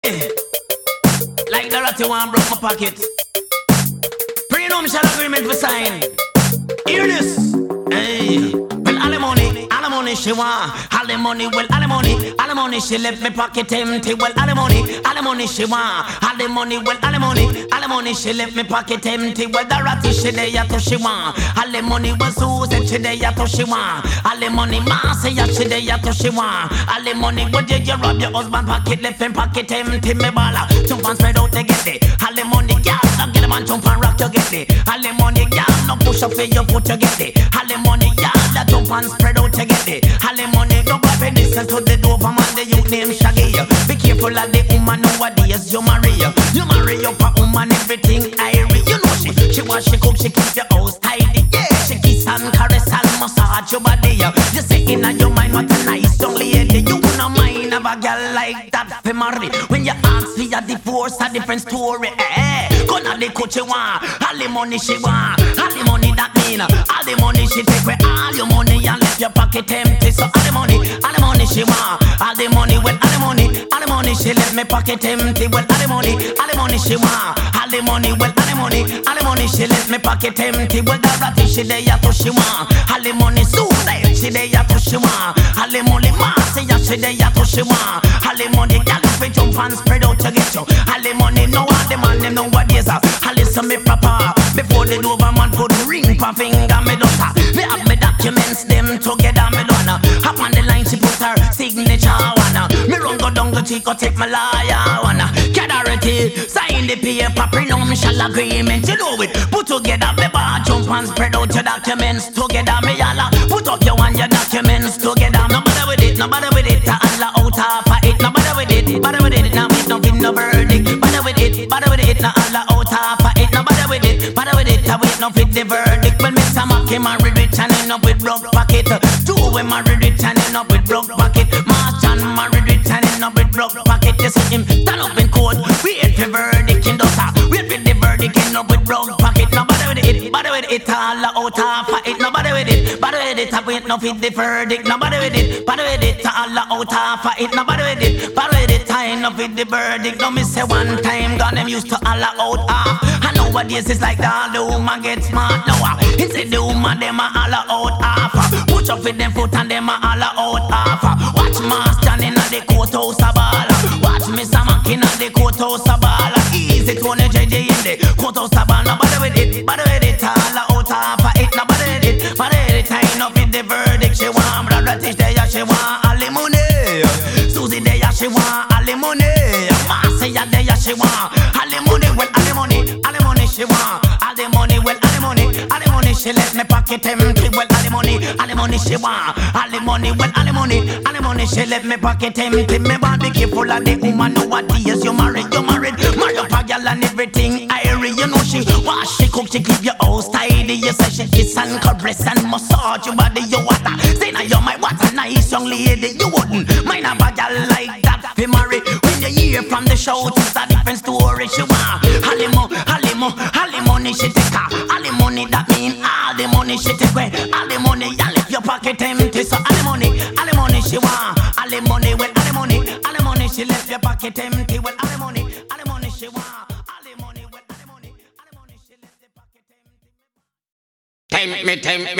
Like the rat you want broke my pocket. Prenuptial agreement for sign. Hear this. Hey. Well, alimony she want. Alimony, well, alimony she left me pocket empty. Well, alimony she want. Alimony, well, alimony she left me pocket empty. Well, the rat she there to she want. Alimony was who said she there to she want. Alimony man say she there to she want. Alimony, what did you rob your husband pocket? Left him pocket empty. Me balla jump and spread out to get it. Alimony, girl, now get him and jump and rock to get it. Alimony, girl, no push up for your foot to get it. Alimony, girl, that jump and spread out to get it. Alimony, don't go pay this to the Doberman, the youth name Shaggy. Be careful of the woman nowadays you marry. You marry up a woman, everything irie. You know she wash, she cook, she keep your house tidy. Yeah, she kiss and caress and massage your body. You say in your mind what a nice young lady. You no mind of a girl like that for marry. When you ask for your divorce, a different story. Gonna the coach you want, all the money she want, all the money that mean, all the money she take away, all your money and left your pocket empty. So all the money she want, all the money, well, all the money she left me pocket empty. Well, all the money she want, all the money, well, all the money she left me pocket empty. Well, the ratty she there to she want, all the money Susan she there to she want, all the money Marcy she there to she want, all the money girl if you jump and spread out to get you, all the money no all the man them nowadays. I listen me proper before the Doberman put ring for finger me daughter. Me have me documents them together me done. Up on the line she put her signature wanna. Me run go down the Chico take my lawyer wanna. Cadarity sign the paper prenuptial agreement. You know it. Put together me bar jump and spread out your documents together me yalla. Put up your and your documents together. No bother with it, no bother with it. Allah out half of it. No bother with it, bother with it. Now we don't give no verdict. Bother with it, now Allah out half of it. No bother with it, I wait no fit the verdict. When Mr. Mackey married rich and end up with broke pocket. Two we married rich and end up with broke pocket. Marchan married rich and end up with broke pocket. You see him stand up in court, wait for verdict in daughter. Wait for the verdict end up with broke pocket. No bother with it, Allah out half of it. No bother with it, I wait no fit the verdict. No bother with it, Allah out half of it. No bother with it, I ain't no fit the verdict. No me say one time, God them used to Allah out half. And nowadays it's like that the woman get smart now. He said the woman them a Allah out half. Put up with them foot and them a Allah out half. Watch Master in the courthouse a ball. Watch Mr. Mackin in the courthouse a ball. Easy to the JJ in the courthouse a ball. No bother with it, Allah out half of it. No bother with it, I ain't no fit the verdict. She want brother teach there, she want alimony. Susie there, she want alimony. Marcia there, she want alimony. Well, alimony she want. All the money, well, alimony she let me pocket empty. Well, alimony she want. Alimony, well, alimony she let me pocket empty. Me want be careful of the woman nowadays. You married up a girl and everything irie. You know she wash, she cook, she keep your house tidy. You say she kiss and caress and massage your body. You water, say now you're my what a nice young lady. You wouldn't mind a bad girl like that fi marry. When you hear from the shout, it's a different story. She want alimony she take her. Alimony that mean all the money she take away. All the money you left your pocket empty. So alimony she want. Alimony, well, alimony she left your pocket empty. Well, alimony she want. Alimony, well, alimony she left your pocket empty. Tempt me.